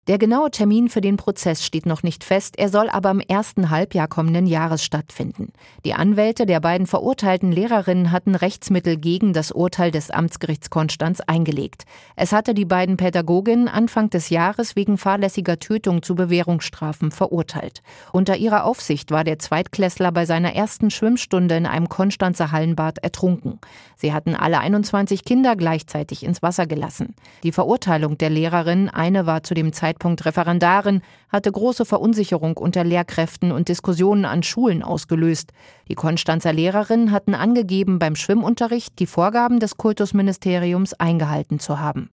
Der genaue Termin für den Prozess steht noch nicht fest, er soll aber im ersten Halbjahr kommenden Jahres stattfinden. Die Anwälte der beiden verurteilten Lehrerinnen hatten Rechtsmittel gegen das Urteil des Amtsgerichts Konstanz eingelegt. Es hatte die beiden Pädagoginnen Anfang des Jahres wegen fahrlässiger Tötung zu Bewährungsstrafen verurteilt. Unter ihrer Aufsicht war der Zweitklässler bei seiner ersten Schwimmstunde in einem Konstanzer Hallenbad ertrunken. Sie hatten alle 21 Kinder gleichzeitig ins Wasser gelassen. Die Verurteilung der Lehrerinnen, eine war zu dem Zeitpunkt Referendarin, hatte große Verunsicherung unter Lehrkräften und Diskussionen an Schulen ausgelöst. Die Konstanzer Lehrerinnen hatten angegeben, beim Schwimmunterricht die Vorgaben des Kultusministeriums eingehalten zu haben.